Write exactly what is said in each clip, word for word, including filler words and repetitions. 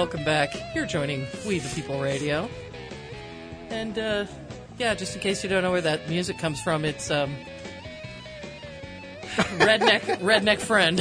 welcome back. You're joining We the People Radio. And, uh, yeah, just in case you don't know where that music comes from, it's, um, Redneck, Redneck Friend.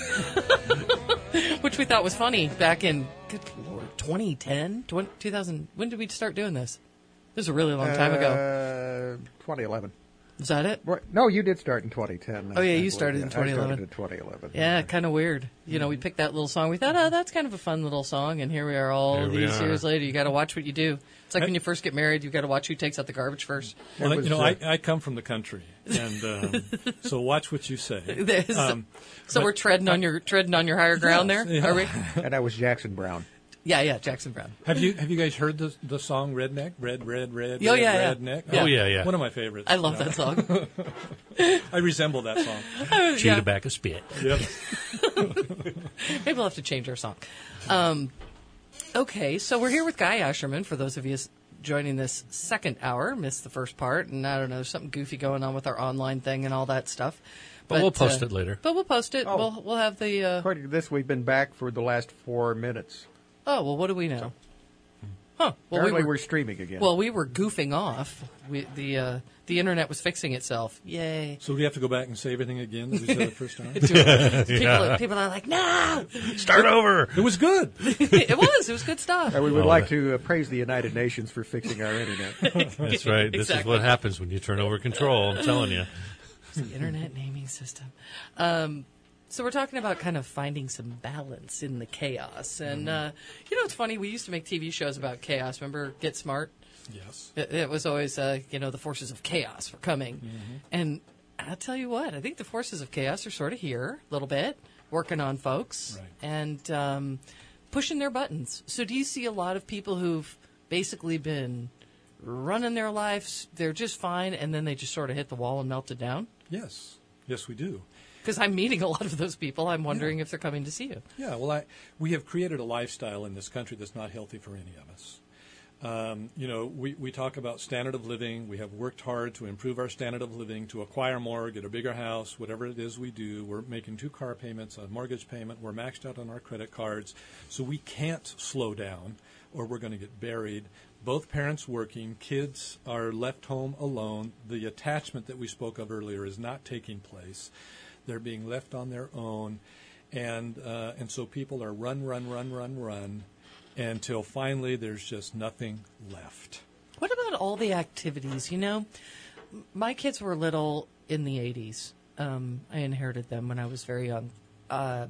Which we thought was funny back in, good Lord, twenty ten? two thousand, when did we start doing this? This was a really long time ago. Uh, twenty eleven. Is that it? Right. No, you did start in twenty ten. Oh, yeah, I you believe. started in twenty eleven. I started in twenty eleven. Yeah, kind of weird. You know, we picked that little song. We thought, oh, that's kind of a fun little song. And here we are all Here we these are. years later. You got to watch what you do. It's like when you first get married, you got to watch who takes out the garbage first. Well, was, you know, uh, I, I come from the country, and um, so watch what you say. There's- Um, so but- we're treading on your treading on your higher ground Yes, there, yeah. are we? And that was Jackson Brown. Yeah, yeah, Jackson Brown. Have you have you guys heard the the song Redneck? Red, red, red. Oh, red, yeah, yeah. Redneck. Yeah. Oh yeah, yeah. One of my favorites. I love that song. I resemble that song. Chew Yeah. tobacco spit. Yep. Maybe we'll have to change our song. Um, okay, so we're here with Guy Asherman. For those of you joining this second hour, missed the first part, and I don't know, something goofy going on with our online thing and all that stuff. But we'll post uh, it later. But we'll post it. Oh. We'll we'll have the. Uh, According to this, we've been back for the last four minutes. oh well, what do we know? Huh? Well, Apparently, we were, we're streaming again. well, we were goofing off. We, the uh, the internet was fixing itself. Yay! So we have to go back and say everything again that we said the first time. people, people are like, no, Start over. It was good. it was. It was good stuff. Uh, we would Oh, like that- to uh, praise the United Nations for fixing our internet. That's right. This is Exactly. what happens when you turn over control. I'm telling you. The internet naming system. Um, so we're talking about kind of finding some balance in the chaos. And, uh, you know, it's funny. We used to make T V shows about chaos. Remember Get Smart? Yes. It, it was always, uh, you know, the forces of chaos were coming. Mm-hmm. And I'll tell you what, I think the forces of chaos are sort of here a little bit, working on folks Right. and um, pushing their buttons. So do you see a lot of people who've basically been running their lives, they're just fine, and then they just sort of hit the wall and melted down? Yes. Yes, we do. Because I'm meeting a lot of those people. I'm wondering if they're coming to see you. Yeah, well, I, we have created a lifestyle in this country that's not healthy for any of us. Um, you know, we, we talk about standard of living. We have worked hard to improve our standard of living, to acquire more, get a bigger house, whatever it is we do. We're making two car payments, a mortgage payment. We're maxed out on our credit cards. So we can't slow down or we're going to get buried. Both parents working, kids are left home alone. The attachment that we spoke of earlier is not taking place. They're being left on their own. And, uh, and so people are run, run, run, run, run, until finally there's just nothing left. What about all the activities? You know, my kids were little in the eighties. Um, I inherited them when I was very young. Uh,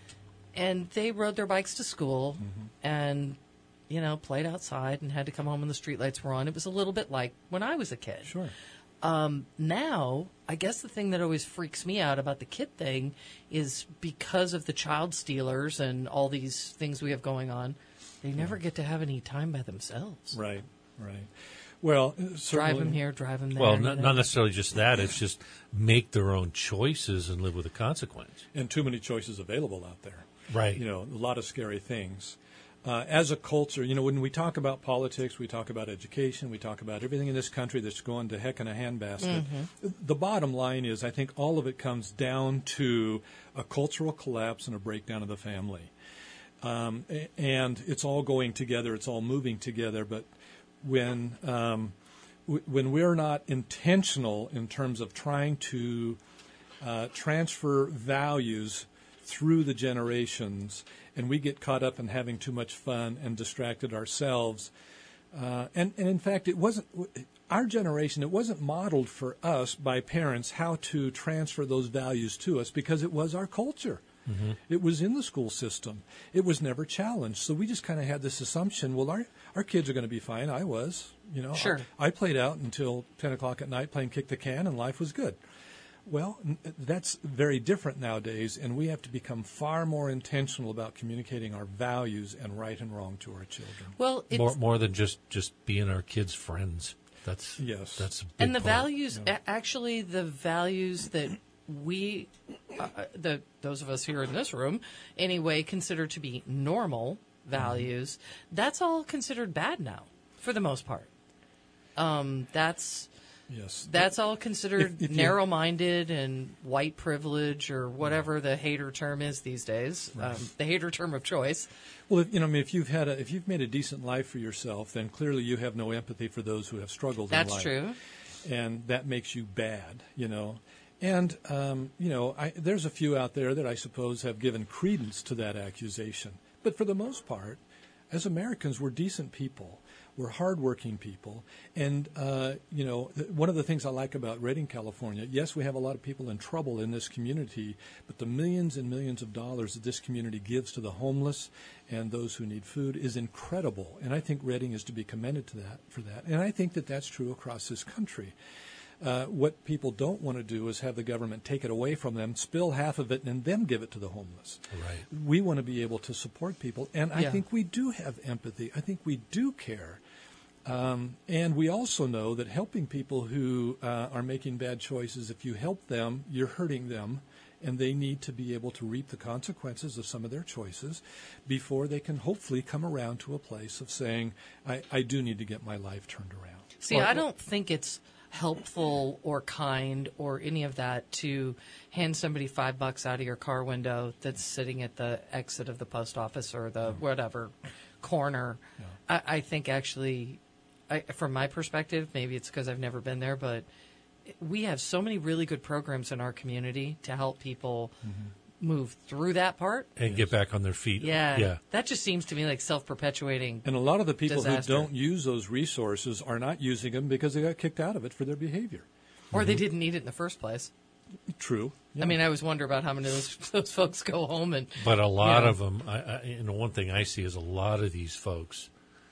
and they rode their bikes to school and, you know, played outside and had to come home when the streetlights were on. It was a little bit like when I was a kid. Sure. Um, now, I guess the thing that always freaks me out about the kid thing is because of the child stealers and all these things we have going on, they never get to have any time by themselves. Right, right. Well, Drive certainly, them here, drive them there. Well, you not, know? not necessarily just that. It's just make their own choices and live with the consequence. and too many choices available out there. Right. You know, a lot of scary things. Uh, as a culture, you know, when we talk about politics, we talk about education, we talk about everything in this country that's going to heck in a handbasket. The bottom line is, I think all of it comes down to a cultural collapse and a breakdown of the family. Um, a- and it's all going together, it's all moving together, but when um, w- when we're not intentional in terms of trying to uh, transfer values through the generations, and we get caught up in having too much fun and distracted ourselves. Uh, and, and in fact, it wasn't our generation. It wasn't modeled for us by parents how to transfer those values to us because it was our culture. Mm-hmm. It was in the school system. It was never challenged. So we just kind of had this assumption, well, our, our kids are going to be fine. I was, you know. Sure. I, I played out until ten o'clock at night playing kick the can, and life was good. Well, n- that's very different nowadays, and we have to become far more intentional about communicating our values and right and wrong to our children. Well, it's, More, more than just, just being our kids' friends. That's Yes. That's a big and the part. values, a- actually, the values that we, uh, the those of us here in this room, anyway, consider to be normal values. That's all considered bad now, for the most part. Um, that's Yes. That's all considered If- if you- narrow-minded and white privilege or whatever the hater term is these days. Um, the hater term of choice. Well, if, you know, I mean, if you've had a, if you've made a decent life for yourself, then clearly you have no empathy for those who have struggled in That's life. true. And that makes you bad, you know. And, um, you know, I, there's a few out there that I suppose have given credence to that accusation. But for the most part, as Americans, we're decent people. We're hardworking people. And, uh, you know, th- one of the things I like about Redding, California, yes, we have a lot of people in trouble in this community, but the millions and millions of dollars that this community gives to the homeless and those who need food is incredible. And I think Redding is to be commended to that for that. And I think that that's true across this country. Uh, what people don't want to do is have the government take it away from them, spill half of it, and then give it to the homeless. Right. We want to be able to support people, and I Yeah. think we do have empathy. I think we do care. Um, and we also know that helping people who uh, are making bad choices, if you help them, you're hurting them, and they need to be able to reap the consequences of some of their choices before they can hopefully come around to a place of saying, I, I do need to get my life turned around. See, Or- I don't think it's helpful or kind or any of that to hand somebody five bucks out of your car window that's sitting at the exit of the post office or the whatever corner. I, I think actually, I, from my perspective, maybe it's because I've never been there, but we have so many really good programs in our community to help people move through that part. And get back on their feet. Yeah, Yeah. that just seems to me like self-perpetuating. And a lot of the people Disaster. who don't use those resources are not using them because they got kicked out of it for their behavior. Or they didn't need it in the first place. True. Yeah. I mean, I always wonder about how many of those, those folks go home and. But a lot Yeah. of them, I, I, you know, one thing I see is a lot of these folks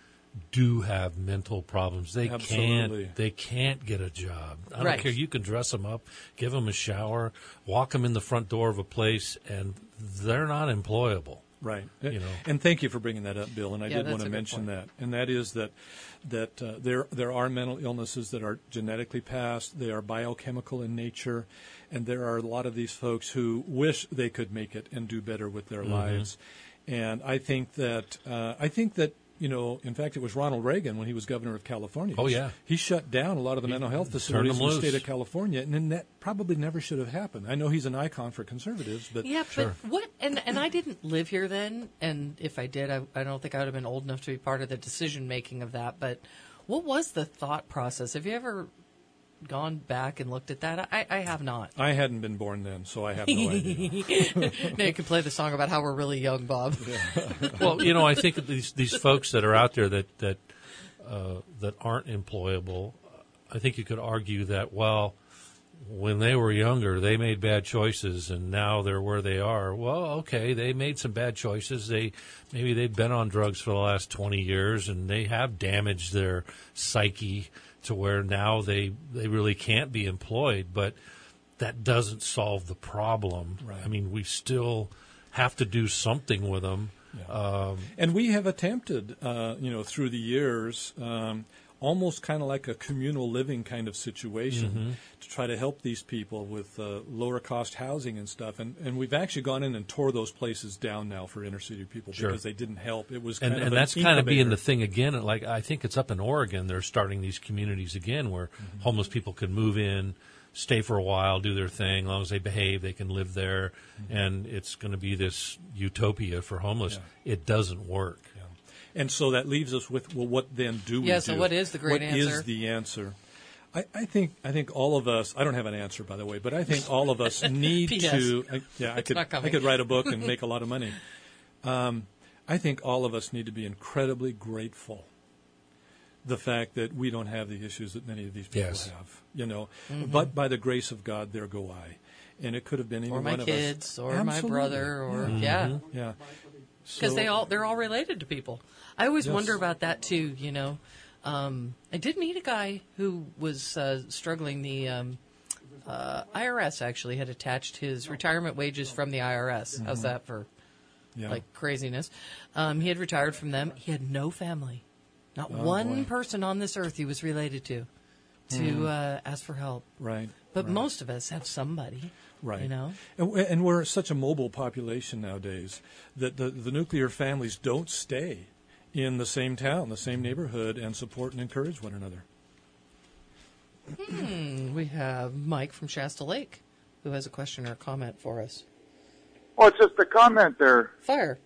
do have mental problems. They Absolutely. can't. They can't get a job. I don't Right. care. You can dress them up, give them a shower, walk them in the front door of a place, and they're not employable. Right. You know. And thank you for bringing that up, Bill. And I Yeah, did that's want a to good mention point. that. And that is that that uh, there there are mental illnesses that are genetically passed. They are biochemical in nature, and there are a lot of these folks who wish they could make it and do better with their Mm-hmm. lives. And I think that uh, I think that. You know, in fact, it was Ronald Reagan when he was governor of California. Oh, yeah. He shut down a lot of the mental health facilities them in the loose. state of California, and then that probably never should have happened. I know he's an icon for conservatives, but Yeah, Sure. but what? And and I didn't live here then, and if I did, I, I don't think I would have been old enough to be part of the decision making of that. But what was the thought process? Have you ever gone back and looked at that? I, I have not. I hadn't been born then, so I have no idea. Now you can play the song about how we're really young, Bob. Well, you know, I think that these these folks that are out there that that uh, that aren't employable, I think you could argue that well, when they were younger, they made bad choices, and now they're where they are. Well, okay, they made some bad choices. They maybe they've been on drugs for the last twenty years, and they have damaged their psyche to where now they they really can't be employed. But that doesn't solve the problem. Right. I mean, we still have to do something with them. Um, And we have attempted, uh, you know, through the years, um, almost kind of like a communal living kind of situation Mm-hmm. to try to help these people with uh, lower cost housing and stuff. And, and we've actually gone in and tore those places down now for inner city people Sure. because they didn't help. It was kind and of and an that's kind of being incubator. the thing again. Like I think it's up in Oregon. They're starting these communities again where Mm-hmm. homeless people can move in, stay for a while, do their thing. As long as they behave, they can live there, Mm-hmm. and it's going to be this utopia for homeless. It doesn't work. Yeah. And so that leaves us with, well, what then do we Yeah, do? so what is the great What answer? is the answer? I, I think I think all of us. I don't have an answer, by the way, but I think all of us need P S. to. I, yeah, I It's could not coming. I could write a book and make a lot of money. Um, I think all of us need to be incredibly grateful. The fact that we don't have the issues that many of these people Yes. have, you know, Mm-hmm. but by the grace of God, there go I, and it could have been any Or my one of kids, us. or my Absolutely. brother, or yeah, yeah, yeah. because So- they all they're all related to people. I always Yes. wonder about that too. You know, um, I did meet a guy who was uh, struggling. The um, uh, I R S actually had attached his retirement wages from the I R S. How's that for yeah. like craziness? Um, he had retired from them. He had no family, not Oh, one boy. person on this earth he was related to, to uh, ask for help. right. But right. most of us have somebody. Right. You know? And, we- and we're such a mobile population nowadays that the, the nuclear families don't stay in the same town, the same neighborhood, and support and encourage one another. Hmm, we have Mike from Shasta Lake who has a question or a comment for us. Well, it's just a comment there. Fire.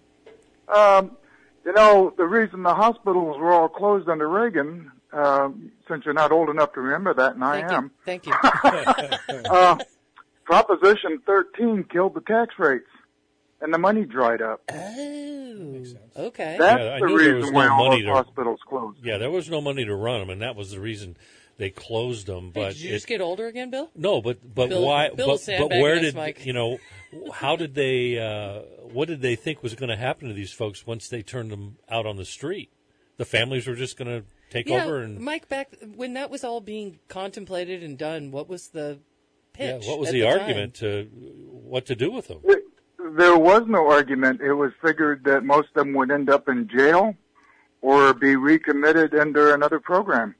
Um, you know, the reason the hospitals were all closed under Reagan, um, since you're not old enough to remember that, and Thank I am, you. Thank you. uh, Proposition thirteen killed the tax rates, and the money dried up. Oh, okay. That's Yeah, I the knew there was reason no why all money those to- hospitals closed. Yeah, there was no money to run them, and that was the reason they closed them. Hey, But did you it- just get older again, Bill? no, but but Bill- why? Bill but, is but sandbagging where us, did Mike. you know? How did they? Uh, what did they think was going to happen to these folks once they turned them out on the street? The families were just going to take Yeah, over and Mike, back when that was all being contemplated and done, what was the yeah. pitch? What was at the, time? argument to what to do with them? There was no argument. It was figured that most of them would end up in jail or be recommitted under another program.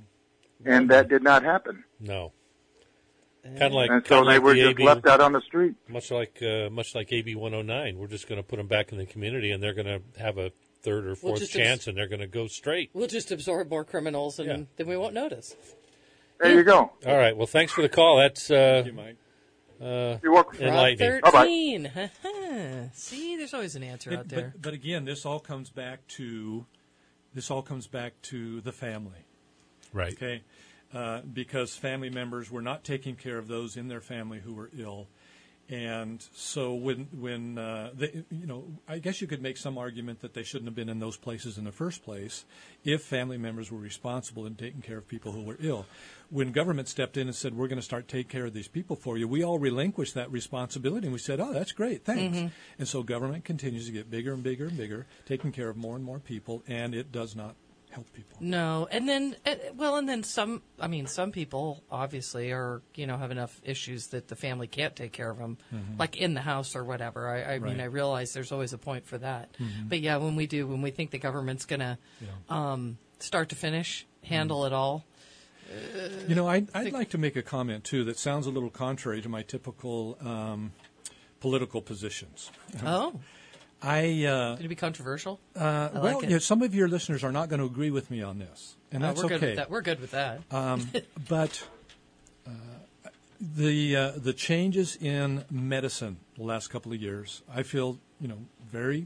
And that did not happen. No. Kind of like, And so kinda they like were the just A B, left out on the street. much like uh, much like A B one oh nine. We're just going to put them back in the community, and they're going to have a third or fourth just chance, abs- and they're going to go straight. We'll just absorb more criminals, and Yeah. then we won't notice. There you go. All right. Well, thanks for the call. That's uh, Thank you, Mike. uh, You're welcome. Prop enlightening. thirteen. See, there's always an answer It- out there. but, but again, this all comes back to this all comes back to the family. Right. Okay, uh, because family members were not taking care of those in their family who were ill, and so when when uh, they, you know, I guess you could make some argument that they shouldn't have been in those places in the first place, if family members were responsible in taking care of people who were ill. When government stepped in and said, "We're going to start taking care of these people for you," we all relinquished that responsibility, and we said, "Oh, that's great, thanks." Mm-hmm. And so government continues to get bigger and bigger and bigger, taking care of more and more people, and it does not help people. No, and then uh, well, and then some. I mean, some people obviously are you know have enough issues that the family can't take care of them, like in the house or whatever. I, I mean, Right. I realize there's always a point for that, but yeah, when we do, when we think the government's gonna um, start to finish handle it all. You know, I'd, I'd like to make a comment, too, that sounds a little contrary to my typical um, political positions. Oh, I, uh, did it be controversial? uh, like well, it. yeah, some of your listeners are not going to agree with me on this, and Oh, that's we're good okay. with that. We're good with that. Um, but uh, the uh, the changes in medicine the last couple of years, I feel, you know, very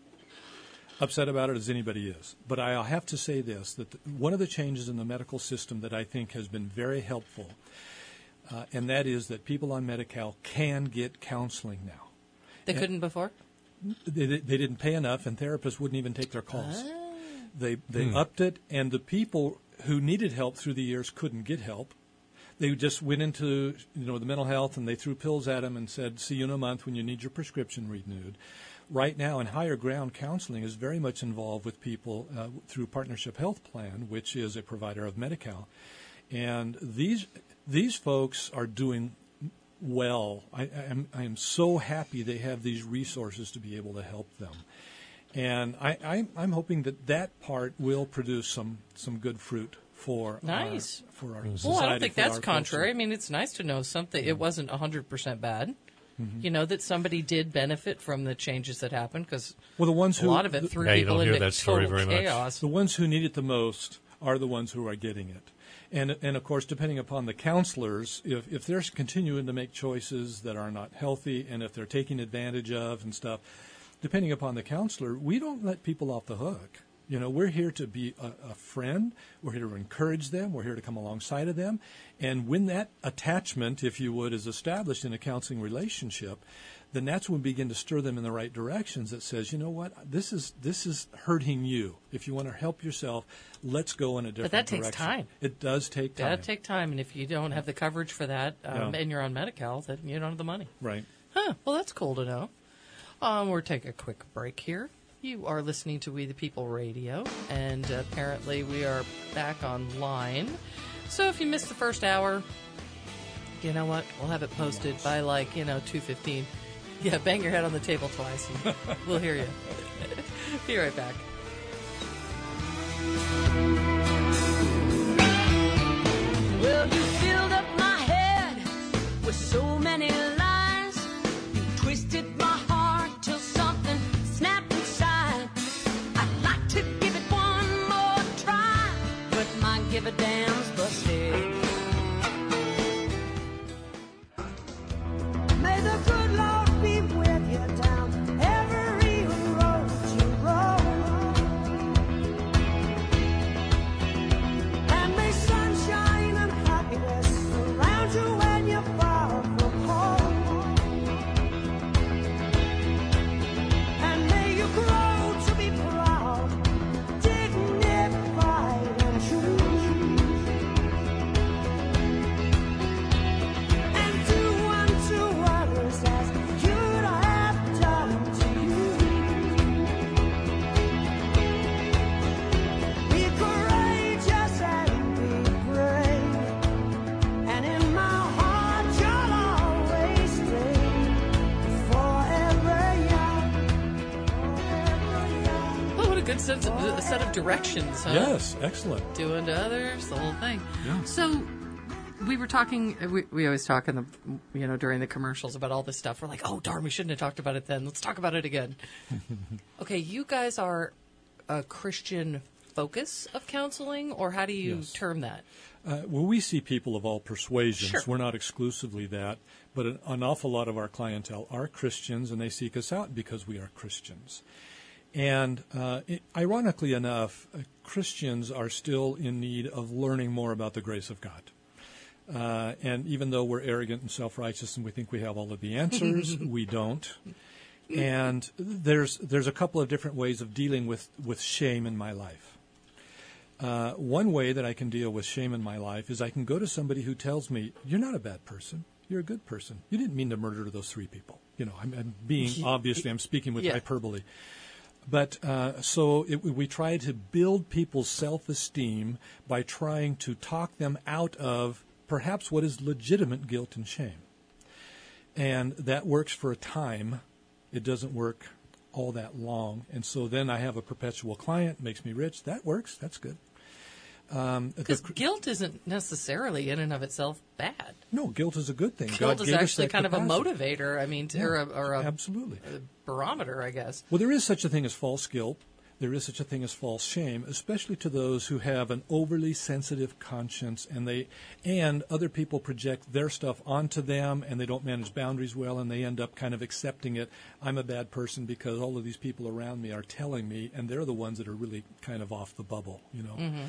upset about it as anybody is. But I'll have to say this, that the, one of the changes in the medical system that I think has been very helpful, uh, and that is that people on Medi-Cal can get counseling now. They couldn't before. They, they didn't pay enough, and therapists wouldn't even take their calls. Ah. They they upped it, and the people who needed help through the years couldn't get help. They just went into you know the mental health, and they threw pills at them and said, "See you in a month when you need your prescription renewed." Right now, in higher ground counseling is very much involved with people uh, through Partnership Health Plan, which is a provider of Medi-Cal, and these these folks are doing well. I, I am I am so happy they have these resources to be able to help them, and I, I I'm hoping that that part will produce some some good fruit for Nice. our, for our Well, society. I don't think for that's our folks. contrary. I mean, it's nice to know something. It wasn't one hundred percent bad. You know, that somebody did benefit from the changes that happened because Well, the ones a who lot of it threw Yeah, you people don't hear into that story total very much. chaos. the ones who need it the most are the ones who are getting it. And, and of course, depending upon the counselors, if, if they're continuing to make choices that are not healthy and if they're taking advantage of and stuff, depending upon the counselor, we don't let people off the hook. You know, we're here to be a, a friend. We're here to encourage them. We're here to come alongside of them. And when that attachment, if you would, is established in a counseling relationship, then that's when we begin to stir them in the right directions that says, you know what, this is this is hurting you. If you want to help yourself, let's go in a different that takes direction. time. It does take time. That'd take time, and if you don't have the coverage for that, um, Yeah. and you're on Medi-Cal, then you don't have the money. Right. Huh. Well, that's cool to know. Um, we're taking a quick break here. You are listening to We the People Radio, and uh, apparently we are back online. So if you missed the first hour, you know what? We'll have it posted by like, you know, two fifteen. Yeah, bang your head on the table twice, and we'll hear you. Be right back. Well, you filled up my head with so many lies. You twisted my heart till something snapped inside. I'd like to give it one more try, but my give a damn's busted. set of directions, huh? Yes, excellent. Doing to others, the whole thing. Yeah. So we were talking, we, we always talk in the, you know, during the commercials about all this stuff. We're like, oh, darn, we shouldn't have talked about it then. Let's talk about it again. Okay, you guys are a Christian focus of counseling, or how do you Yes. term that? Uh, well, we see people of all persuasions. Sure. We're not exclusively that, but an, an awful lot of our clientele are Christians, and they seek us out because we are Christians. And uh, it, ironically enough, uh, Christians are still in need of learning more about the grace of God. Uh, and even though we're arrogant and self-righteous and we think we have all of the answers, we don't. And there's there's a couple of different ways of dealing with, with shame in my life. Uh, one way that I can deal with shame in my life is I can go to somebody who tells me, you're not a bad person. You're a good person. You didn't mean to murder those three people. You know, I'm, I'm being, obviously, I'm speaking with Yeah. hyperbole. But uh, so it, we try to build people's self-esteem by trying to talk them out of perhaps what is legitimate guilt and shame. And that works for a time. It doesn't work all that long. And so then I have a perpetual client, makes me rich. That works. That's good. Um, Because the- guilt isn't necessarily in and of itself bad. no, guilt is a good thing. Guilt God is gave us actually that kind of a capacity. motivator, I mean, to, or, a, or a, Absolutely. a barometer, I guess. Well, there is such a thing as false guilt. There is such a thing as false shame, especially to those who have an overly sensitive conscience, and they and other people project their stuff onto them, and they don't manage boundaries well, and they end up kind of accepting it. I'm a bad person because all of these people around me are telling me, and they're the ones that are really kind of off the bubble, you know. Mm-hmm.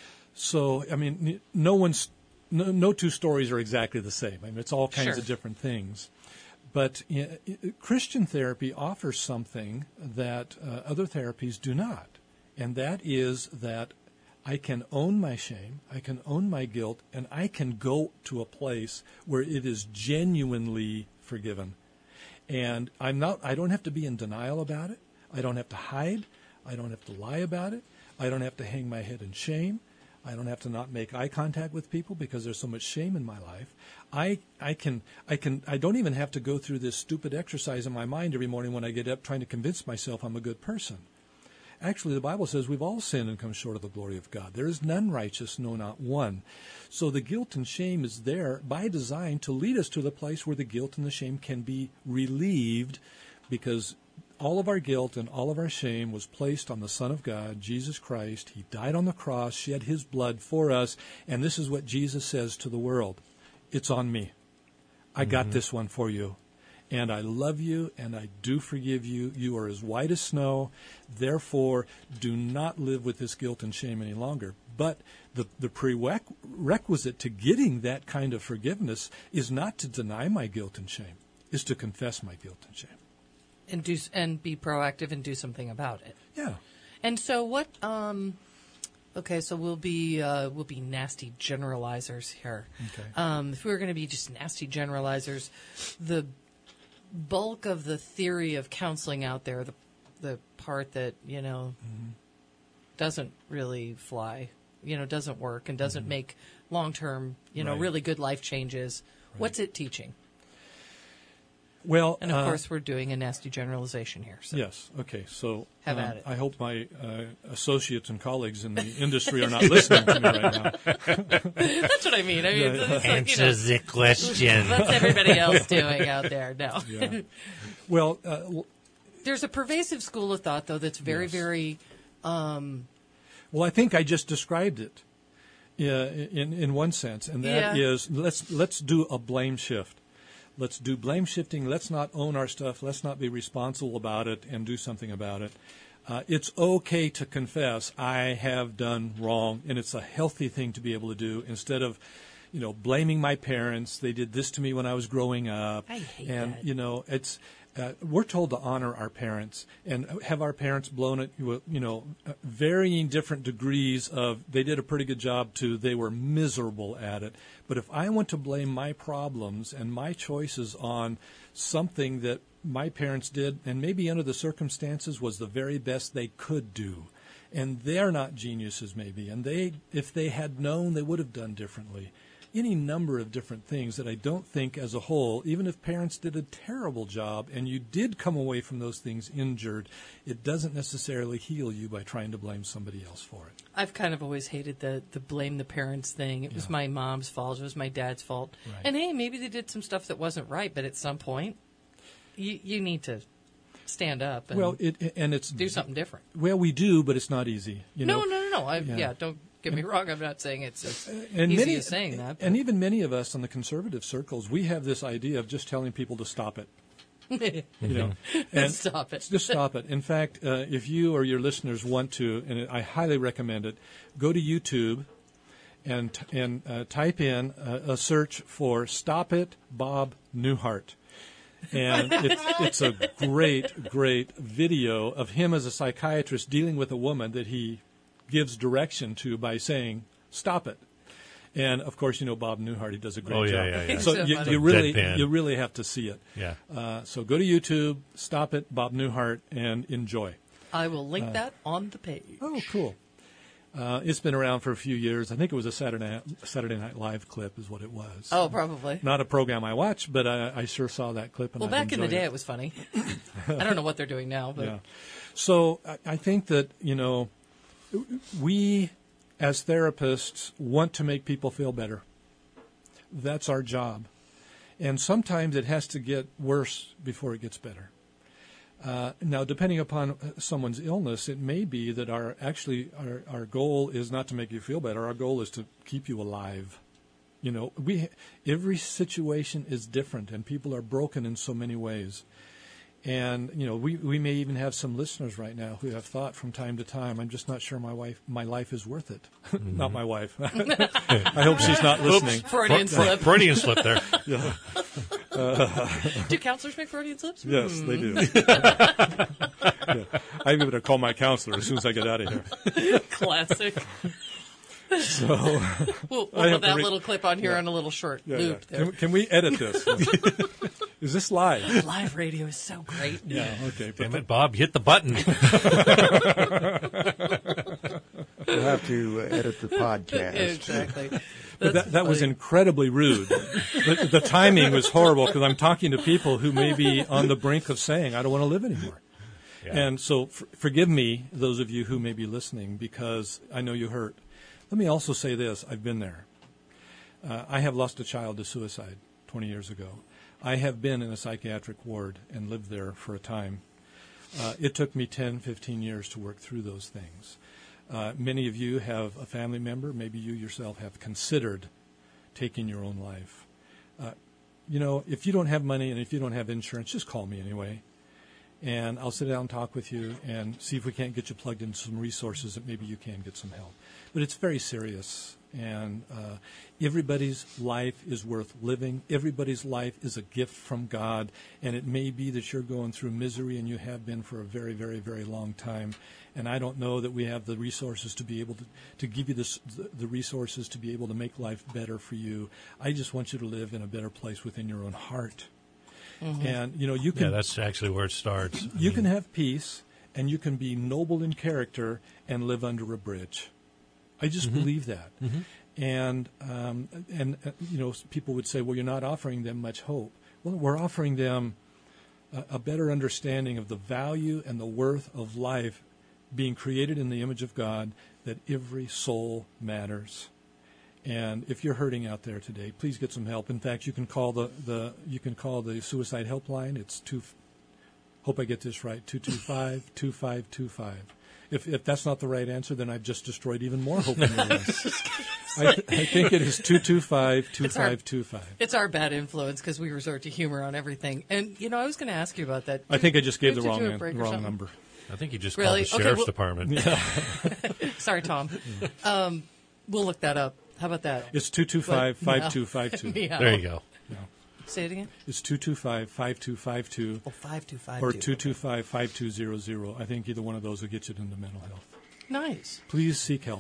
So, I mean, no one's no, no two stories are exactly the same. I mean, it's all kinds Sure. of different things. But uh, Christian therapy offers something that uh, other therapies do not, and that is that I can own my shame, I can own my guilt, and I can go to a place where it is genuinely forgiven. And I'm not, I don't have to be in denial about it. I don't have to hide. I don't have to lie about it. I don't have to hang my head in shame. I don't have to not make eye contact with people because there's so much shame in my life. I I can I can I don't even have to go through this stupid exercise in my mind every morning when I get up trying to convince myself I'm a good person. Actually, the Bible says we've all sinned and come short of the glory of God. There is none righteous, no, not one. So the guilt and shame is there by design to lead us to the place where the guilt and the shame can be relieved, because all of our guilt and all of our shame was placed on the Son of God, Jesus Christ. He died on the cross, shed his blood for us, and this is what Jesus says to the world. It's on me. I got Mm-hmm. this one for you. And I love you, and I do forgive you. You are as white as snow. Therefore, do not live with this guilt and shame any longer. But the, the prerequisite to getting that kind of forgiveness is not to deny my guilt and shame, is to confess my guilt and shame. And do and be proactive and do something about it. Yeah. And so what? Um, okay, so we'll be uh, we'll be nasty generalizers here. Okay. Um, if we were going to be just nasty generalizers, the bulk of the theory of counseling out there, the the part that you know Mm-hmm. doesn't really fly, you know, doesn't work and doesn't make long term, you know, Right. really good life changes. What's it teaching? Well, And of uh, course, we're doing a nasty generalization here. So. yes. Okay. So Have um, at it. I hope my uh, associates and colleagues in the industry are not listening to me right now. That's what I mean. I mean, it's like, you know, Answer the question. what's everybody else doing out there? No. Yeah. Well, uh, l- There's a pervasive school of thought, though, that's very, Yes. very. well, I think I just described it uh, in in one sense, and that Yeah. is let's let's do a blame shift. Let's do blame shifting. Let's not own our stuff. Let's not be responsible about it and do something about it. Uh, it's okay to confess I have done wrong, and it's a healthy thing to be able to do instead of, you know, blaming my parents. They did this to me when I was growing up. I hate and, that. you know, it's uh, we're told to honor our parents and have our parents blown it, you know, uh, varying different degrees of they did a pretty good job to they were miserable at it. But if I want to blame my problems and my choices on something that my parents did, and maybe under the circumstances was the very best they could do, and they're not geniuses maybe, and they, if they had known, they would have done differently. any number of different things that I don't think as a whole, even if parents did a terrible job and you did come away from those things injured, it doesn't necessarily heal you by trying to blame somebody else for it. I've kind of always hated the, the blame the parents thing. It was Yeah. my mom's fault. It was my dad's fault. Right. And hey, maybe they did some stuff that wasn't right, but at some point, you, you need to stand up and Well, it and it's do something different. Well, we do, but it's not easy. You No, know? no, no, no. I, Yeah. yeah. don't get me wrong. I'm not saying it's as and easy many, as saying that. And even many of us in the conservative circles, we have this idea of just telling people to stop it. You know, and Stop it. Just stop it. In fact, uh, if you or your listeners want to, and I highly recommend it, go to YouTube and and uh, type in a, a search for "Stop It, Bob Newhart." And it's, it's a great, great video of him as a psychiatrist dealing with a woman that he gives direction to by saying, "Stop it." And of course, you know Bob Newhart; he does a great Oh, yeah, job. yeah, yeah. So So you, funny. you really, Deadpan. you really have to see it. Yeah. Uh, so go to YouTube, "Stop It, Bob Newhart," and enjoy. I will link that on the page. Oh, cool. Uh, it's been around for a few years. I think it was a Saturday Saturday Night Live clip, is what it was. Oh, probably. Not a program I watch, but I, I sure saw that clip. And Well, I back in the enjoyed day, it. it was funny. I don't know what they're doing now, but Yeah. So I, I think that, you know, we as therapists want to make people feel better. That's our job. And sometimes it has to get worse before it gets better. Uh, now, depending upon someone's illness, it may be that our actually our, our goal is not to make you feel better. Our goal is to keep you alive. You know, we every situation is different, and people are broken in so many ways. And you know, we, we may even have some listeners right now who have thought from time to time, "I'm just not sure my wife my life is worth it." Mm-hmm. Not my wife. I hope she's not listening. Freudian slip. Freudian slip there. Do counselors make Freudian slips? Yes, they do. Yeah. I'm going to call my counselor as soon as I get out of here. Classic. So, We'll, I we'll have put to that re- little clip on here on a little short yeah, loop yeah. there. Can, can we edit this? Is this live? Live radio is so great. Yeah. Okay. Damn it, Bob, hit the button. We'll have to uh, edit the podcast. Exactly. But That's that, that was funny. incredibly rude. the, the timing was horrible because I'm talking to people who may be on the brink of saying, "I don't want to live anymore." Yeah. And so f- forgive me, those of you who may be listening, because I know you hurt. Let me also say this. I've been there. Uh, I have lost a child to suicide twenty years ago. I have been in a psychiatric ward and lived there for a time. Uh, it took me ten, fifteen years to work through those things. Uh, many of you have a family member. Maybe you yourself have considered taking your own life. Uh, you know, if you don't have money and if you don't have insurance, just call me anyway. And I'll sit down and talk with you and see if we can't get you plugged into some resources that maybe you can get some help. But it's very serious. And uh, everybody's life is worth living. Everybody's life is a gift from God. And it may be that you're going through misery, and you have been for a very, very, very long time. And I don't know that we have the resources to be able to, to give you this, the, the resources to be able to make life better for you. I just want you to live in a better place within your own heart. Mm-hmm. And, you know, you can... Yeah, that's actually where it starts. I You mean, can have peace, and you can be noble in character and live under a bridge. I just Mm-hmm. believe that. And, um, and uh, you know, people would say, well, you're not offering them much hope. Well, we're offering them a, a better understanding of the value and the worth of life being created in the image of God, that every soul matters. And if you're hurting out there today, please get some help. In fact, you can call the, the you can call the suicide helpline. It's two. Hope I get this right. Two two five two five two five. If if that's not the right answer, then I've just destroyed even more hope in your life. I, th- I think it is two two five two five two five. It's our bad influence because we resort to humor on everything. And, you know, I was going to ask you about that. I think I just gave Did the you wrong do a an- break or wrong something? number. I think you just Really? called the Okay, sheriff's well- department. Sorry, Tom. Um, we'll look that up. How about that? It's two two five five two five two. Yeah. There you go. Say it again. It's two two five five two five two Oh, five two five or two two five five two zero zero. I think either one of those will get you into mental health. Nice. Please seek help.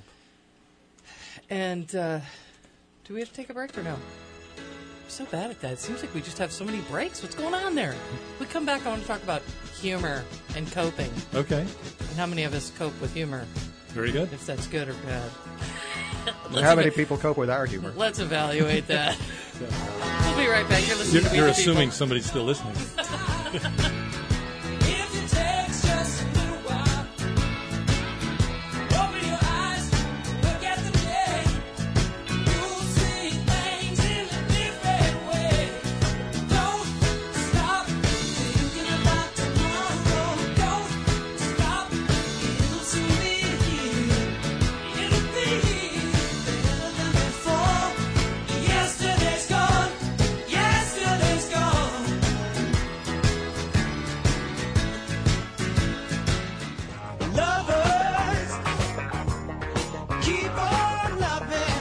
And uh, do we have to take a break or no? I'm so bad at that. It seems like we just have so many breaks. What's going on there? We come back, I want to talk about humor and coping. Okay. And how many of us cope with humor, Very good. if that's good or bad. How many people cope with our humor? Let's evaluate that. We'll be right back. You're listening You're, to you're Meet the assuming People. somebody's still listening. If it takes just a little while, open your eyes, look at the day. You'll see things in a different way. Don't stop thinking about tomorrow. Don't stop. It'll soon be here. It'll be better than before. Yesterday's gone. Yesterday's gone. Lovers, keep on loving.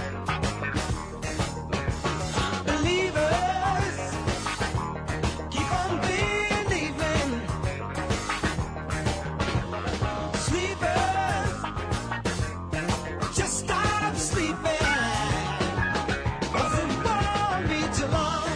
Believers, keep on believing. Sleepers, just stop sleeping. 'Cause it won't be too long.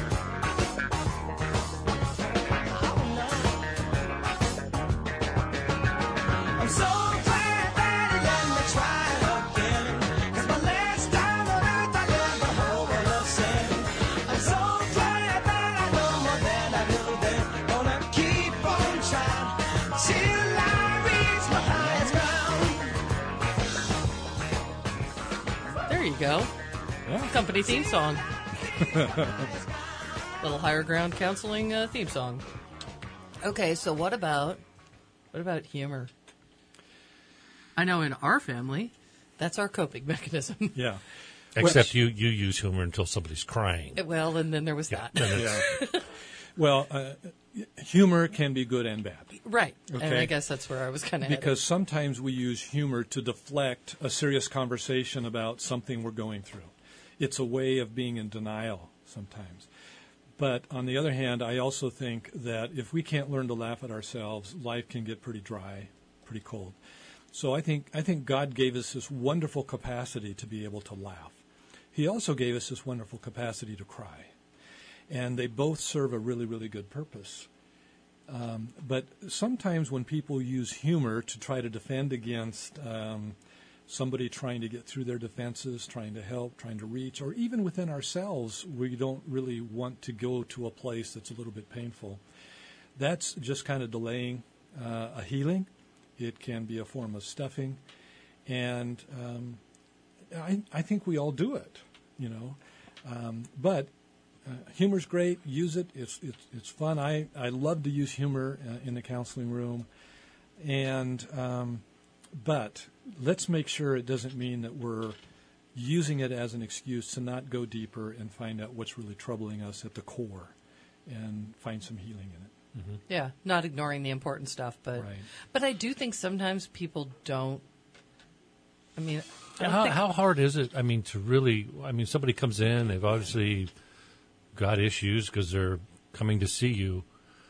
I'm so glad that he let me try again. 'Cause my last time on earth I learned the whole world of sin. I'm so glad that I know more than I knew then. Gonna keep on trying till I reach my highest ground. There you go. Yeah. Company theme song. Little higher ground counseling uh, theme song. Okay, so what about what about humor? I know in our family, that's our coping mechanism. Yeah. Except you, you use humor until somebody's crying. Well, and then there was that. Yeah. Well, uh, humor can be good and bad. Right. And Okay. I guess that's where I was kind of Because sometimes we use humor to deflect a serious conversation about something we're going through. It's a way of being in denial sometimes. But on the other hand, I also think that if we can't learn to laugh at ourselves, life can get pretty dry, pretty cold. So I think I think God gave us this wonderful capacity to be able to laugh. He also gave us this wonderful capacity to cry. And they both serve a really, really good purpose. Um, but sometimes when people use humor to try to defend against um, somebody trying to get through their defenses, trying to help, trying to reach, or even within ourselves, we don't really want to go to a place that's a little bit painful. That's just kind of delaying uh, a healing. It can be a form of stuffing. And um, I, I think we all do it, you know. Um, but Uh, humor's great. Use it. It's it's it's fun. I, I love to use humor uh, in the counseling room, and um, but let's make sure it doesn't mean that we're using it as an excuse to not go deeper and find out what's really troubling us at the core, and find some healing in it. Mm-hmm. Yeah, not ignoring the important stuff, but Right. but I do think sometimes people don't. I mean, I don't How, think, how hard is it? I mean, to really, I mean, somebody comes in, they've obviously got issues because they're coming to see you.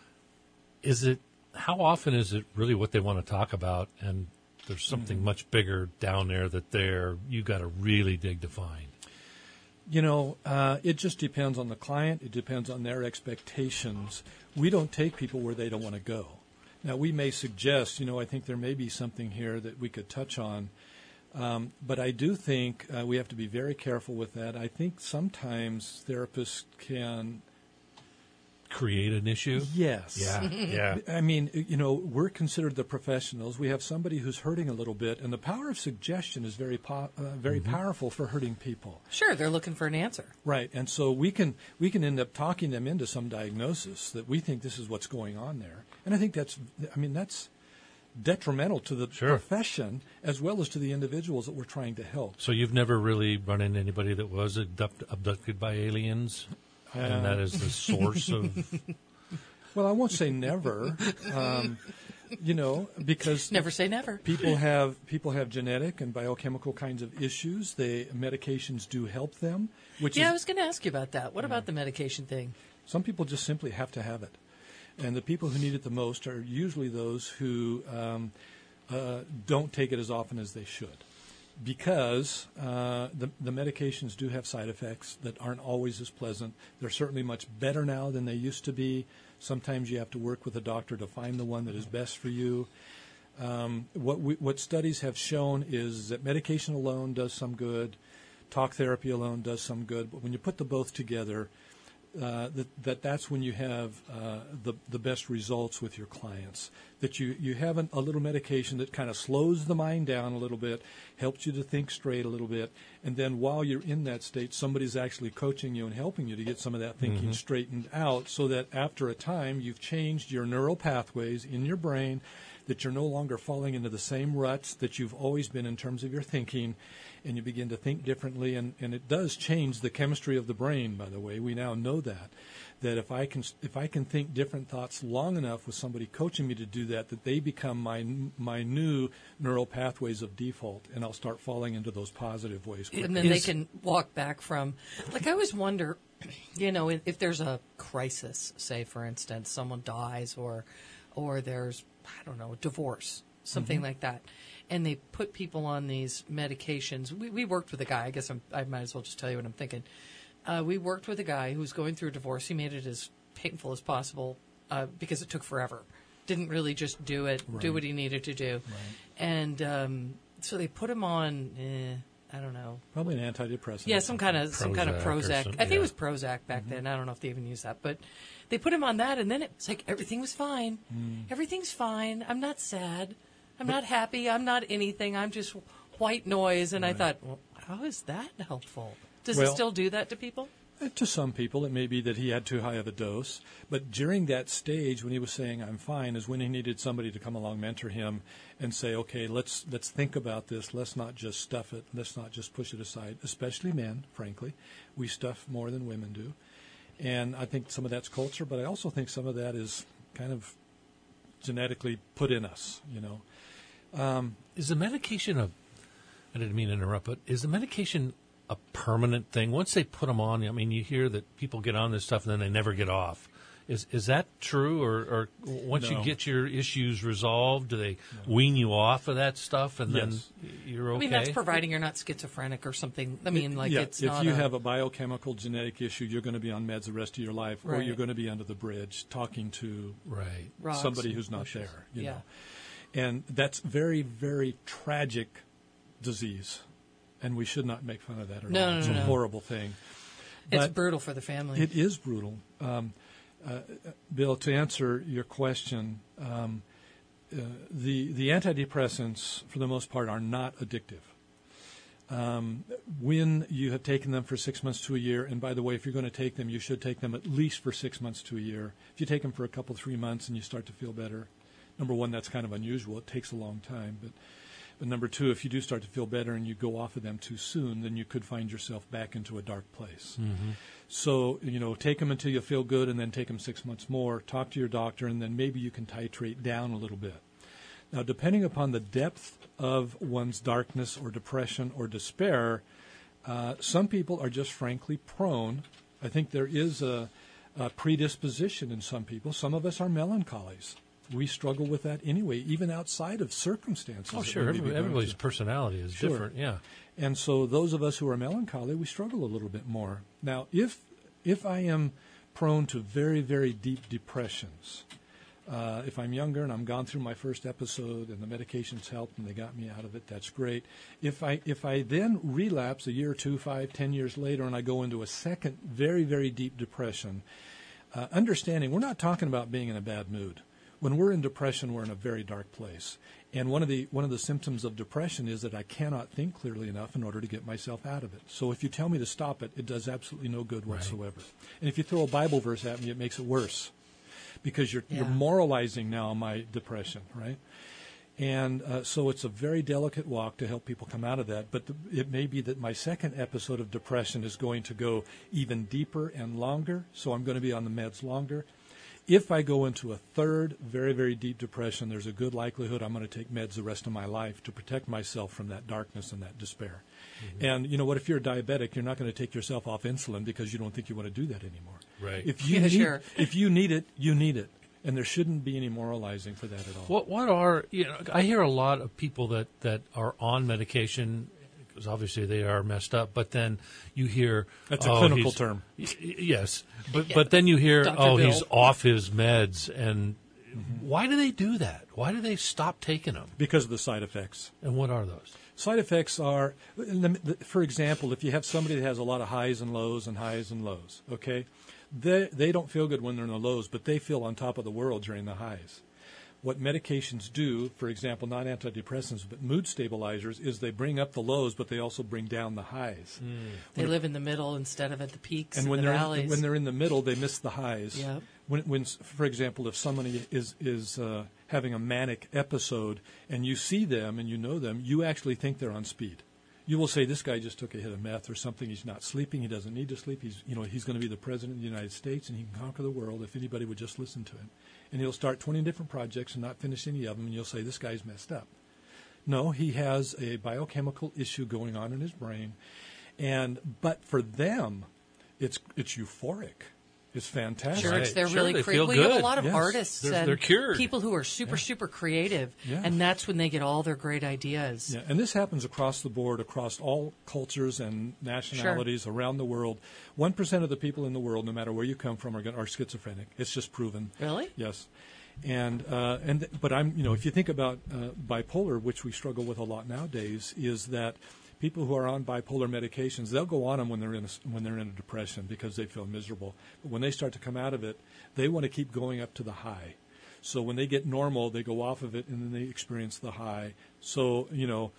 Is it, how often is it really what they want to talk about? And there's something Mm-hmm. much bigger down there that they're, you got to really dig to find. You know, uh, it just depends on the client. It depends on their expectations. We don't take people where they don't want to go. Now, we may suggest, you know, I think there may be something here that we could touch on. Um, but I do think uh, we have to be very careful with that. I think sometimes therapists can. Create an issue? Yes. Yeah, yeah. I mean, you know, we're considered the professionals. We have somebody who's hurting a little bit, and the power of suggestion is very, po- uh, very powerful for hurting people. sure, they're looking for an answer. Right, and so we can we can end up talking them into some diagnosis that we think this is what's going on there, and I think that's I mean that's detrimental to the Sure. profession as well as to the individuals that we're trying to help. So you've never really run into anybody that was abduct, abducted by aliens? and that is the source of... Well, I won't say never, um, you know, because Never say never. people have people have genetic and biochemical kinds of issues. They medications do help them, which Yeah, I is was going to ask you about that. What about the medication thing? some people just simply have to have it. And the people who need it the most are usually those who um, uh, don't take it as often as they should. Because uh, the, the medications do have side effects that aren't always as pleasant. They're certainly much better now than they used to be. Sometimes you have to work with a doctor to find the one that is best for you. Um, what we, what studies have shown is that medication alone does some good, talk therapy alone does some good, but when you put the both together, uh, that, that that's when you have uh, the the best results with your clients. That you you have an, a little medication that kind of slows the mind down a little bit, helps you to think straight a little bit, and then while you're in that state, somebody's actually coaching you and helping you to get some of that thinking mm-hmm. straightened out, so that after a time you've changed your neural pathways in your brain, that you're no longer falling into the same ruts that you've always been in terms of your thinking, and you begin to think differently, and, and it does change the chemistry of the brain, by the way. We now know that, that if I can if I can think different thoughts long enough with somebody coaching me to do that, that they become my my new neural pathways of default, and I'll start falling into those positive ways quickly. And then they can walk back from, like I always wonder, you know, if, if there's a crisis, say, for instance, someone dies or or there's, I don't know, divorce, something mm-hmm. like that, and they put people on these medications. We, we worked with a guy, I guess I'm, I might as well just tell you what I'm thinking. Uh, we worked with a guy who was going through a divorce. He made it as painful as possible uh, because it took forever. Didn't really just do it, right. do what he needed to do. Right. And um, so they put him on, eh, I don't know. Probably an antidepressant. Yeah, some kind of some kind of Prozac. some- I think yeah. it was Prozac back Mm-hmm. then. I don't know if they even used that. But they put him on that, and then it's like everything was fine. Mm. Everything's fine. I'm not sad. I'm not happy. I'm not anything. I'm just white noise. And I thought, well, how is that helpful? Does it Well- still do that to people? Uh, To some people, it may be that he had too high of a dose. But during that stage, when he was saying "I'm fine," is when he needed somebody to come along, mentor him, and say, "Okay, let's let's think about this. Let's not just stuff it. Let's not just push it aside." Especially men, frankly, we stuff more than women do. And I think some of that's culture, but I also think some of that is kind of genetically put in us. You know, Is the medication a? I didn't mean to interrupt, but is the medication a permanent thing? Once they put them on, I mean, you hear that people get on this stuff and then they never get off. Is is that true, or, or once No. you get your issues resolved, do they wean you off of that stuff and Yes. then you're okay? I mean, that's providing you're not schizophrenic or something. I mean, like yeah, it's if not you a, have a biochemical genetic issue, you're going to be on meds the rest of your life, or Right. you're going to be under the bridge talking to right. rocks somebody and who's not bushes. there. You Yeah. know, and that's very, very tragic disease, and we should not make fun of that at No, all. no, It's no, a no. horrible thing. It's But brutal for the family. it is brutal. Um, uh, Bill, to answer your question, um, uh, the the antidepressants, for the most part, are not addictive. Um, when you have taken them for six months to a year, and by the way, if you're going to take them, you should take them at least for six months to a year. If you take them for a couple, three months, and you start to feel better, number one, that's kind of unusual. It takes a long time, but but number two, if you do start to feel better and you go off of them too soon, then you could find yourself back into a dark place. Mm-hmm. So, you know, take them until you feel good, and then take them six months more. Talk to your doctor, and then maybe you can titrate down a little bit. Now, depending upon the depth of one's darkness or depression or despair, uh, some people are just frankly prone. I think there is a, a predisposition in some people. Some of us are melancholies. We struggle with that anyway, even outside of circumstances. Oh, that sure. we may be Every, going everybody's through. personality is Sure. different. Yeah. And so those of us who are melancholy, we struggle a little bit more. Now, if if I am prone to very, very deep depressions, uh, if I'm younger and I'm gone through my first episode and the medications helped and they got me out of it, that's great. If I if I then relapse a year or two, five, ten years later, and I go into a second very, very deep depression, uh, understanding we're not talking about being in a bad mood. When we're in depression, we're in a very dark place. And one of the one of the symptoms of depression is that I cannot think clearly enough in order to get myself out of it. So if you tell me to stop it, it does absolutely no good whatsoever. And if you throw a Bible verse at me, it makes it worse, because you're Yeah. you're moralizing now my depression, right? And uh, so it's a very delicate walk to help people come out of that. But the, it may be that my second episode of depression is going to go even deeper and longer, so I'm going to be on the meds longer. If I go into a third very, very deep depression, there's a good likelihood I'm going to take meds the rest of my life to protect myself from that darkness and that despair. Mm-hmm. And you know what? If you're a diabetic, you're not going to take yourself off insulin because you don't think you want to do that anymore. Right. If you Yeah, need, sure. if you need it, you need it. And there shouldn't be any moralizing for that at all. What what are you know? I hear a lot of people that, that are on medication because obviously they are messed up. But then you hear That's a oh, clinical he's- term. y- y- yes, but but then you hear Doctor oh Bill. he's off his meds and Why do they do that? Why do they stop taking them? Because of the side effects. And what are those? Side effects are, for example, if you have somebody that has a lot of highs and lows and highs and lows, okay, they, they don't feel good when they're in the lows, but they feel on top of the world during the highs. What medications do, for example, not antidepressants, but mood stabilizers, is they bring up the lows, but they also bring down the highs. Mm. They live in the middle instead of at the peaks and and when the they're valleys. in, when they're in the middle, they miss the highs. Yep. When, when, for example, if somebody is is uh, having a manic episode and you see them and you know them, you actually think they're on speed. You will say, "This guy just took a hit of meth or something. He's not sleeping. He doesn't need to sleep. He's, you know, he's going to be the president of the United States and he can conquer the world if anybody would just listen to him." And he'll start twenty different projects and not finish any of them, and you'll say, "This guy's messed up." No, he has a biochemical issue going on in his brain, and but for them, it's it's euphoric. It's fantastic. Sure, it's, they're Sure, really they creative. feel We have a good. lot of Yes. artists They're- and they're cured. people who are super, Yeah. super creative, Yeah. and that's when they get all their great ideas. Yeah, and this happens across the board, across all cultures and nationalities around the world. One percent of the people in the world, no matter where you come from, are, gonna, are schizophrenic. It's just proven. Really? Yes. And uh, and but I'm you know if you think about uh, bipolar, which we struggle with a lot nowadays, is that people who are on bipolar medications, they'll go on them when they're in a, when they're in a depression because they feel miserable. But when they start to come out of it, they want to keep going up to the high. So when they get normal, they go off of it and then they experience the high. So you know,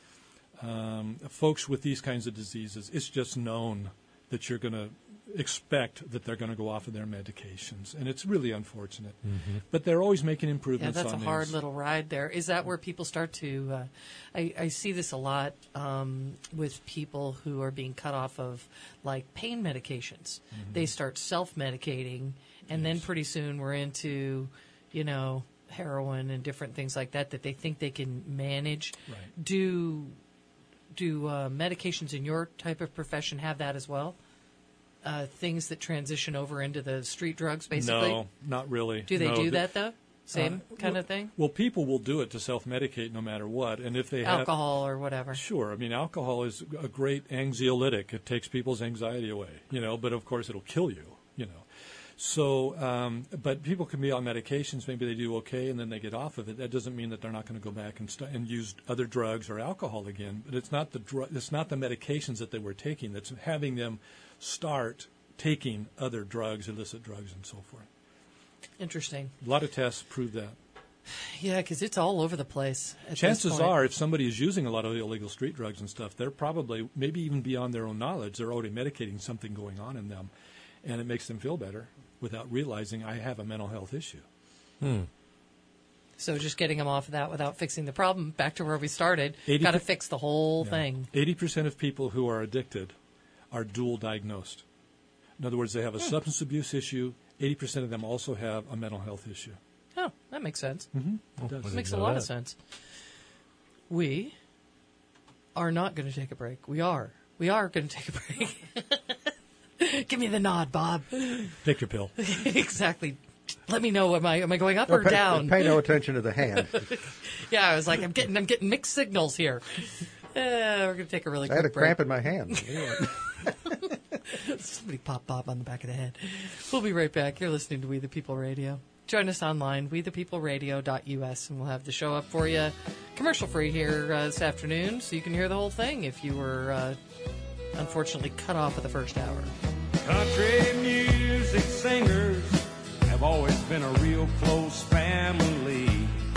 um, folks with these kinds of diseases, it's just known that you're going to expect that they're going to go off of their medications, and it's really unfortunate. Mm-hmm. But they're always making Yeah, improvements. that's a on hard these. little ride there. Is that where people start to? Uh, I, I see this a lot um, with people who are being cut off of like pain medications. Mm-hmm. They start self-medicating, and then pretty soon we're into, you know, heroin and different things like that that they think they can manage. Right. Do do uh, medications in your type of profession have that as well? Uh, things that transition over into the street drugs, basically? No, not really. Do they No, do the- that, though? Same Uh, kind well- of thing? Well, people will do it to self-medicate no matter what, and if they have Alcohol or whatever. Sure. I mean, alcohol is a great anxiolytic. It takes people's anxiety away, you know, but of course it'll kill you, you know. So, um, but people can be on medications. Maybe they do okay, and then they get off of it. That doesn't mean that they're not going to go back and, st- and use other drugs or alcohol again. But it's not the dr- it's not the medications that they were taking that's having them start taking other drugs, illicit drugs, and so forth. Interesting. A lot of tests prove that. Yeah, because it's all over the place. At this Chances point. are, if somebody is using a lot of illegal street drugs and stuff, they're probably, maybe even beyond their own knowledge, they're already medicating something going on in them, and it makes them feel better without realizing I have a mental health issue. Hmm. So just getting them off of that without fixing the problem, back to where we started, eighty got to per- fix the whole Yeah. thing. eighty percent of people who are addicted are dual diagnosed. In other words, they have a Hmm. substance abuse issue. eighty percent of them also have a mental health issue. Oh, that makes sense. Mm-hmm. It Oh, does. I Makes a know lot that. of sense. We are not going to take a break. We are. We are going to take a break. Give me the nod, Bob. Take your pill. Exactly. Let me know. Am I am I going up or pay, down? Pay no attention to the hand. Yeah, I was like, I'm getting I'm getting mixed signals here. Uh, we're going to take a really I had a quick break. cramp in my hand. Somebody pop Bob on the back of the head. We'll be right back. You're listening to We the People Radio. Join us online, we the people radio dot U S, and we'll have the show up for you commercial free here uh, this afternoon, so you can hear the whole thing if you were uh, unfortunately cut off at the first hour. Country music singers have always been a real close family.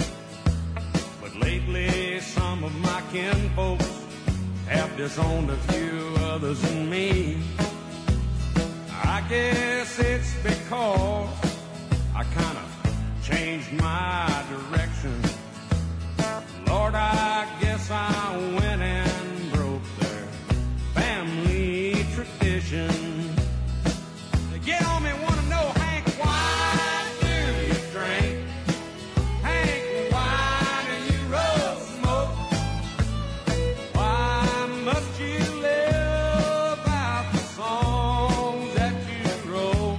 But lately, some of my kinfolks have disowned a few others than me. I guess it's because I kind of changed my direction. Lord, I guess I went and broke their family tradition. They get on me, want to know, Hank, why do you drink? Hank, why do you roll smoke? Why must you live out the songs that you wrote?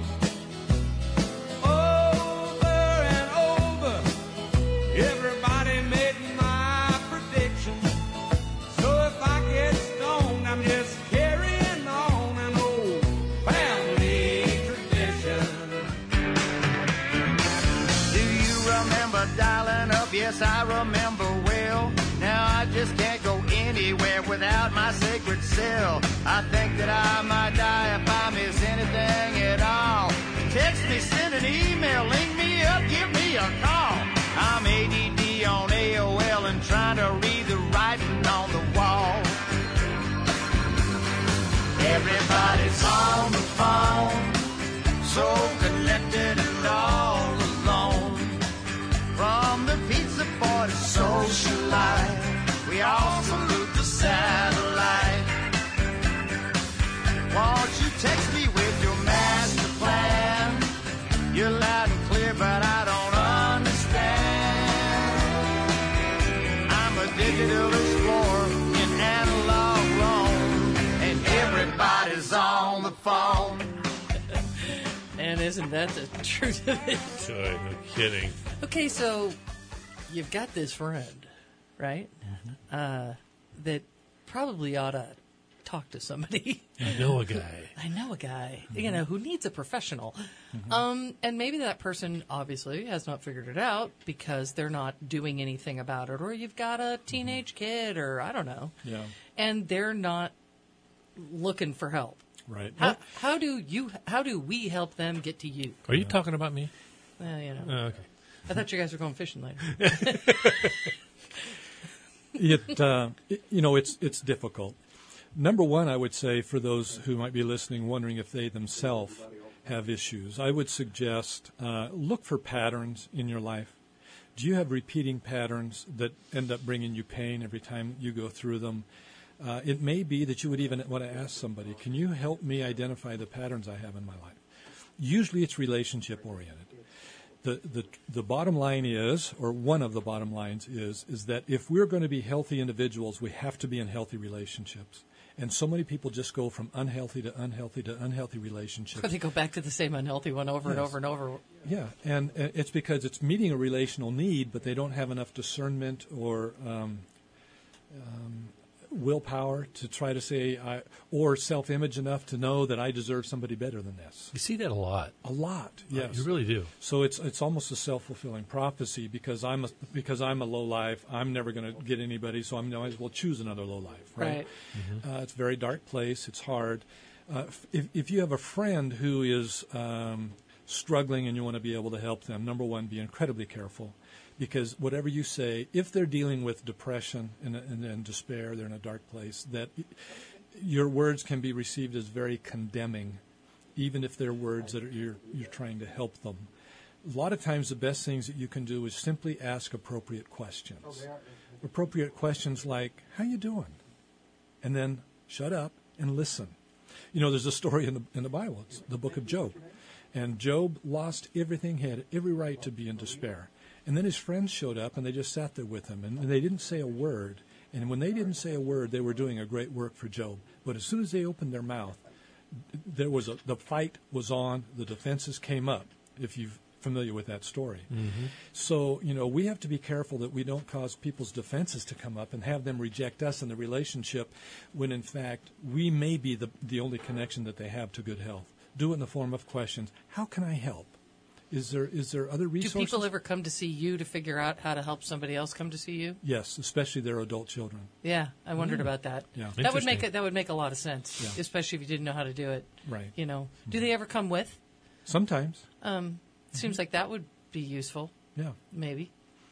Over and over, everybody made my prediction. out my sacred cell. I think that I might die if I miss anything at all. Text me, send an email, link me up, give me a call. I'm A D D on A O L and trying to read the writing on the wall. Everybody's on the phone, so connected and all alone. From the pizza boy to social life, we all salute the satellite. Won't you text me with your master plan? You're loud and clear, but I don't understand. I'm a digital explorer in analog Rome, and everybody's on the phone. And isn't that the truth of it? Good, no kidding. Okay, so you've got this friend, right? Mm-hmm. Uh, that probably ought to talk to somebody. I know a guy. I know a guy, Mm-hmm. you know, who needs a professional. Um, and maybe that person obviously has not figured it out because they're not doing anything about it, or you've got a teenage kid, or I don't know. Yeah. And they're not looking for help. Right. How, how do you? How do we help them get to you? Are you talking about me? Well, you know, Oh, okay. I thought you guys were going fishing later. It, uh, it you know it's it's difficult. Number one, I would say for those who might be listening, wondering if they themselves have issues, I would suggest uh, look for patterns in your life. Do you have repeating patterns that end up bringing you pain every time you go through them? Uh, it may be that you would even want to ask somebody, can you help me identify the patterns I have in my life? Usually it's relationship oriented. The, the the bottom line is, or one of the bottom lines is, is that if we're going to be healthy individuals, we have to be in healthy relationships. And so many people just go from unhealthy to unhealthy to unhealthy relationships. But they go back to the same unhealthy one over and Yes. over and over. Yeah, and uh, it's because it's meeting a relational need, but they don't have enough discernment or um, um, willpower to try to say, I, or self-image enough to know that I deserve somebody better than this. You see that a lot. A lot, yes. You really do. So it's it's almost a self-fulfilling prophecy because I'm a, because I'm a low life. I'm never going to get anybody, so I might as well choose another low life. Right. Right. Uh, it's a very dark place. It's hard. Uh, if if you have a friend who is um, struggling and you want to be able to help them, number one, be incredibly careful. Because whatever you say, if they're dealing with depression and, and, and despair, they're in a dark place, that your words can be received as very condemning, even if they're words that are, you're, you're trying to help them. A lot of times the best things that you can do is simply ask appropriate questions. Appropriate questions like, how you doing? And then shut up and listen. You know, there's a story in the, in the Bible. It's the book of Job. And Job lost everything, he had every right to be in despair. And then his friends showed up, and they just sat there with him, and they didn't say a word. And when they didn't say a word, they were doing a great work for Job. But as soon as they opened their mouth, there was a, the fight was on, the defenses came up, if you're familiar with that story. Mm-hmm. So, you know, we have to be careful that we don't cause people's defenses to come up and have them reject us in the relationship when, in fact, we may be the, the only connection that they have to good health. Do it in the form of questions. How can I help? Is there is there other resources? Do people ever come to see you to figure out how to help somebody else come to see you? Yes, especially their adult children. Yeah, I wondered about that. Yeah. That would make Interesting. it. That would make a lot of sense, Yeah. especially if you didn't know how to do it. Right. You know, do they ever come with? Sometimes. Um, seems like that would be useful. Yeah. Maybe.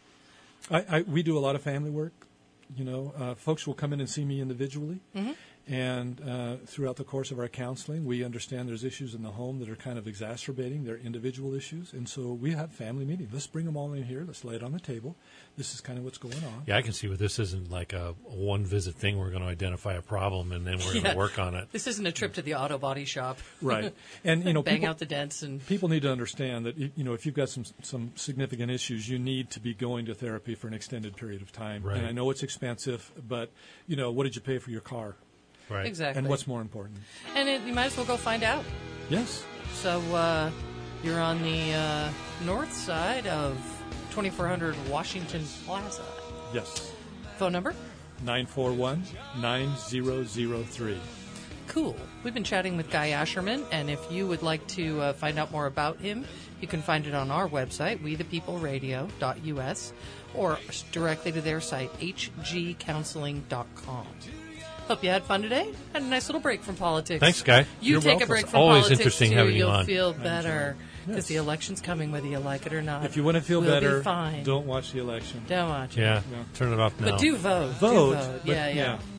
I, I we do a lot of family work. You know, uh, folks will come in and see me individually. Mm-hmm. And uh, throughout the course of our counseling, we understand there's issues in the home that are kind of exacerbating their individual issues. And so we have family meetings. Let's bring them all in here. Let's lay it on the table. This is kind of what's going on. Yeah, I can see where this isn't like a, a one-visit thing. We're going to identify a problem, and then we're going Yeah. to work on it. This isn't a trip to the auto body shop. Right. And, you know, Bang people, out the dents and. people need to understand that, you know, if you've got some some significant issues, you need to be going to therapy for an extended period of time. Right. And I know it's expensive, but, you know, what did you pay for your car? Right. Exactly. And what's more important? And it, you might as well go find out. Yes. So uh, you're on the uh, north side of twenty-four hundred Washington Plaza. Yes. Phone number? nine four one, nine zero zero three. Cool. We've been chatting with Guy Asherman, and if you would like to uh, find out more about him, you can find it on our website, we the people radio dot u s, or directly to their site, h g counseling dot com. Hope you had fun today. Had a nice little break from politics. Thanks, Guy. You You're take welcome. a break It's from always politics, interesting too. having you You'll on. feel better because the election's coming whether you like it or not. If you want to feel we'll better, be fine. don't watch the election. Don't watch it. Yeah, turn it off now. But do vote. Vote, Do vote. but- Yeah, yeah. yeah.